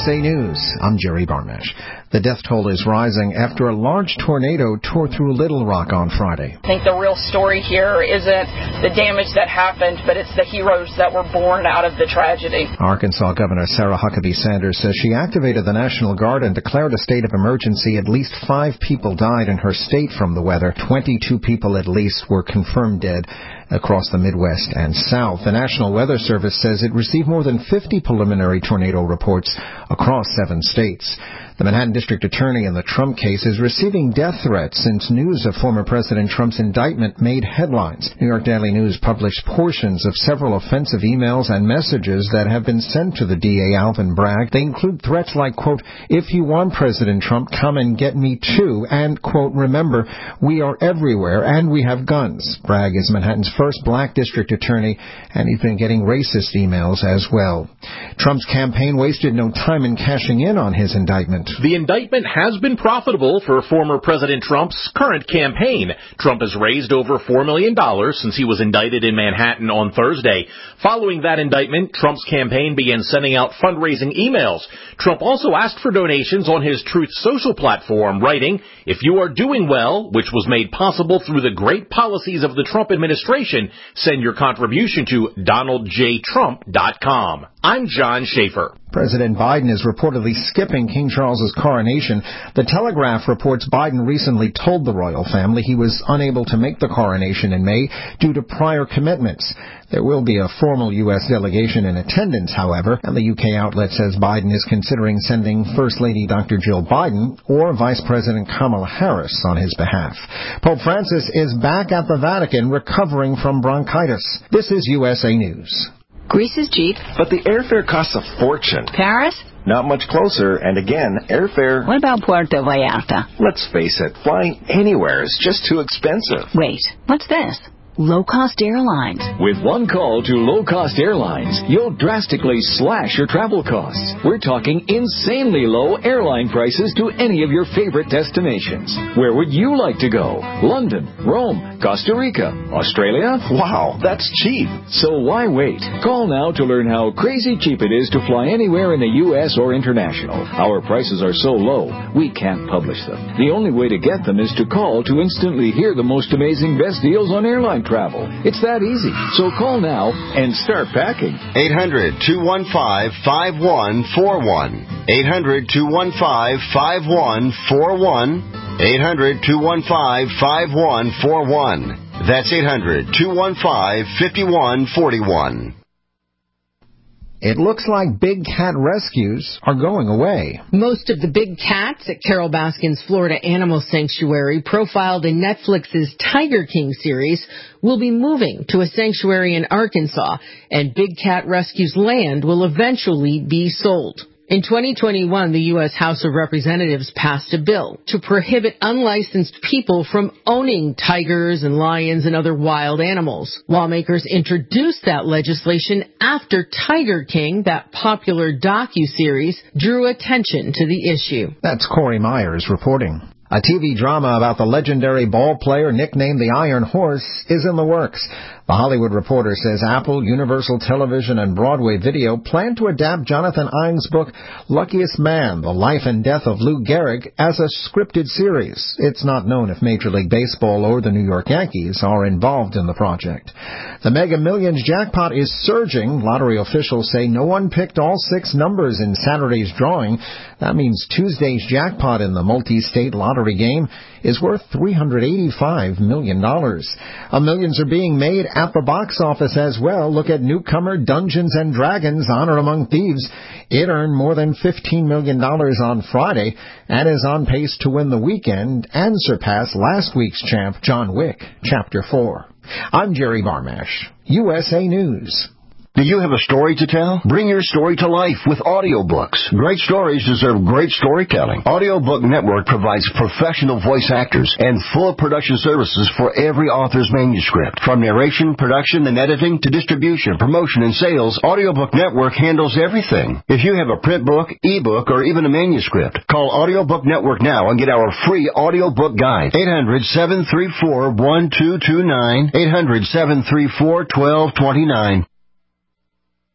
USA News, I'm Jerry Barmash. The death toll is rising after a large tornado tore through Little Rock on Friday. I think the real story here isn't the damage that happened, but it's the heroes that were born out of the tragedy. Arkansas Governor Sarah Huckabee Sanders says she activated the National Guard and declared a state of emergency. At least 5 people died in her state from the weather. 22 people at least were confirmed dead across the Midwest and South. The National Weather Service says it received more than 50 preliminary tornado reports across 7 states. The Manhattan District Attorney in the Trump case is receiving death threats since news of former President Trump's indictment made headlines. New York Daily News published portions of several offensive emails and messages that have been sent to the DA Alvin Bragg. They include threats like, quote, "If you want President Trump, come and get me too," and, quote, "Remember, we are everywhere and we have guns." Bragg is Manhattan's first black district attorney, and he's been getting racist emails as well. Trump's campaign wasted no time in cashing in on his indictment. The indictment has been profitable for former President Trump's current campaign. Trump has raised over $4 million since he was indicted in Manhattan on Thursday. Following that indictment, Trump's campaign began sending out fundraising emails. Trump also asked for donations on his Truth Social platform, writing, "If you are doing well, which was made possible through the great policies of the Trump administration, send your contribution to DonaldJTrump.com. I'm John Schaefer." President Biden is reportedly skipping King Charles's coronation. The Telegraph reports Biden recently told the royal family he was unable to make the coronation in May due to prior commitments. There will be a formal U.S. delegation in attendance, however, and the UK outlet says Biden is considering sending First Lady Dr. Jill Biden or Vice President Kamala Harris on his behalf. Pope Francis is back at the Vatican recovering from bronchitis. This is USA News. Greece is cheap. But the airfare costs a fortune. Paris? Not much closer, and again, airfare... What about Puerto Vallarta? Let's face it, flying anywhere is just too expensive. Wait, what's this? Low-cost airlines. With one call to low-cost airlines, you'll drastically slash your travel costs. We're talking insanely low airline prices to any of your favorite destinations. Where would you like to go? London, Rome, Costa Rica, Australia? Wow, that's cheap. So why wait? Call now to learn how crazy cheap it is to fly anywhere in the U.S. or international. Our prices are so low, we can't publish them. The only way to get them is to call to instantly hear the most amazing best deals on airline travel. It's that easy. So call now and start packing. 800-215-5141. 800-215-5141. 800-215-5141. That's 800-215-5141. It looks like big cat rescues are going away. Most of the big cats at Carol Baskin's Florida Animal Sanctuary, profiled in Netflix's Tiger King series, will be moving to a sanctuary in Arkansas, and Big Cat Rescue's land will eventually be sold. In 2021, the U.S. House of Representatives passed a bill to prohibit unlicensed people from owning tigers and lions and other wild animals. Lawmakers introduced that legislation after Tiger King, that popular docuseries, drew attention to the issue. That's Corey Myers reporting. A TV drama about the legendary ball player nicknamed the Iron Horse is in the works. The Hollywood Reporter says Apple, Universal Television, and Broadway Video plan to adapt Jonathan Ives' book, Luckiest Man, The Life and Death of Lou Gehrig, as a scripted series. It's not known if Major League Baseball or the New York Yankees are involved in the project. The Mega Millions jackpot is surging. Lottery officials say no one picked all 6 numbers in Saturday's drawing. That means Tuesday's jackpot in the multi-state lottery game is worth $385 million. Millions are being made at the box office as well. Look at newcomer Dungeons & Dragons, Honor Among Thieves. It earned more than $15 million on Friday and is on pace to win the weekend and surpass last week's champ, John Wick, Chapter 4. I'm Jerry Barmash, USA News. Do you have a story to tell? Bring your story to life with audiobooks. Great stories deserve great storytelling. Audiobook Network provides professional voice actors and full production services for every author's manuscript. From narration, production, and editing to distribution, promotion, and sales, Audiobook Network handles everything. If you have a print book, ebook, or even a manuscript, call Audiobook Network now and get our free audiobook guide. 800-734-1229. 800-734-1229.